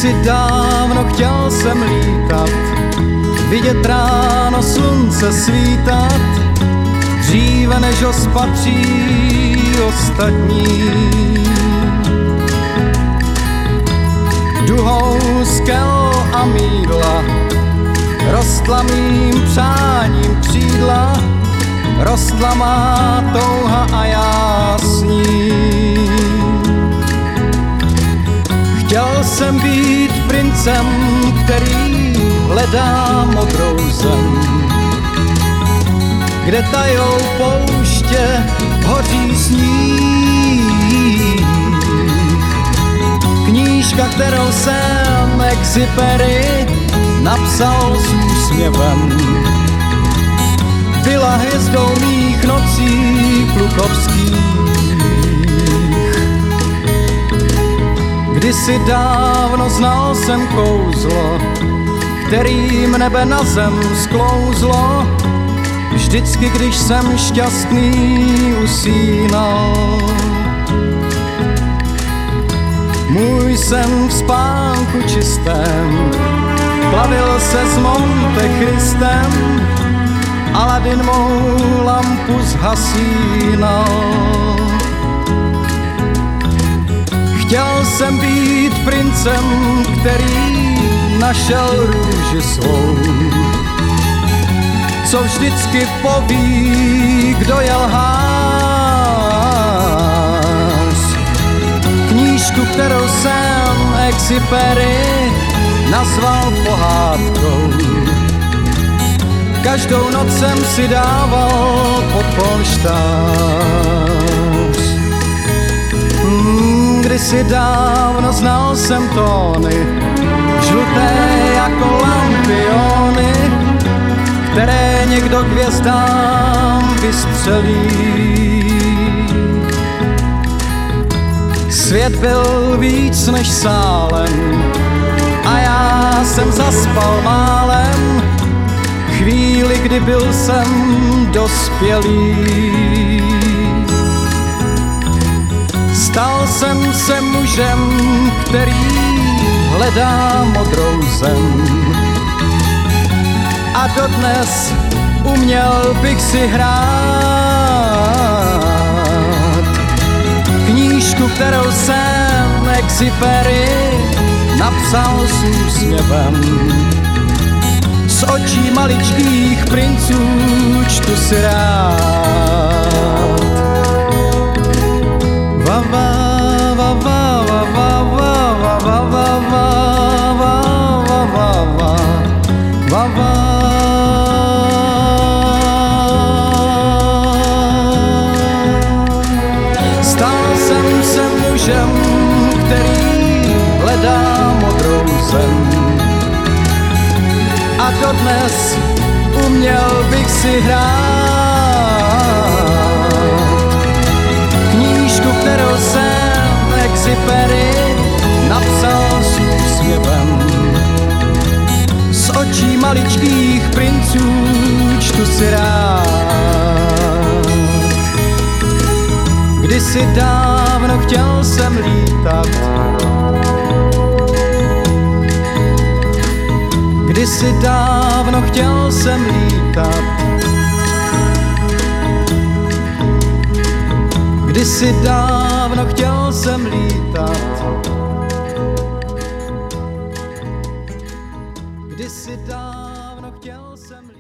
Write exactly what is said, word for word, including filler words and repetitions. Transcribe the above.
Kdysi dávno chtěl jsem lítat, vidět ráno slunce svítat, dříve než ho spatří ostatní. Duhou skel a mýdla rostla mým přáním křídla, rostla má touha a já s ní. Chtěl jsem být princem, který hledá modrou zem, kde tajou pouště hoří sníh. Knížka, kterou jsem Exupery napsal s úsměvem, byla hvězdou mých nocí klukovských. Kdysi dávno znal jsem kouzlo, kterým nebe na zem sklouzlo, vždycky, když jsem šťastný usínal. Můj sen v spánku čistém plavil se s Monte Christem, Aladin mou lampu zhasínal. Chtěl jsem být princem, který našel růži svou, co vždycky poví, kdo je lhář. Knížku, kterou jsem Exupery nazval pohádkou, každou noc jsem si dával pod polštář. Hmm, kdysi dávno znal jsem tóny, žluté jako lampiony, které někdo k hvězdám vystřelí. Svět byl víc než sálem a já jsem zaspal málem, chvíli, kdy byl jsem dospělý. Stal jsem se mužem, který hledá modrou zem, a dodnes uměl bych si hrát. Knížku, kterou jsem Exupery napsal s úsměvem, z očí maličkých princů čtu si rád. Va va va va va va va va va va va va va va. Stal jsem se mužem, který hledá modrou zem, a dodnes uměl bych si hrát. Knížku, kterou jsem Exupery napsal s úsměvem, z očí maličkých princů čtu si rád. Kdysi dávno chtěl jsem lítat, kdysi dávno chtěl jsem lítat, kdysi dávno chtěl jsem lítat, kdysi dávno chtěl jsem lítat.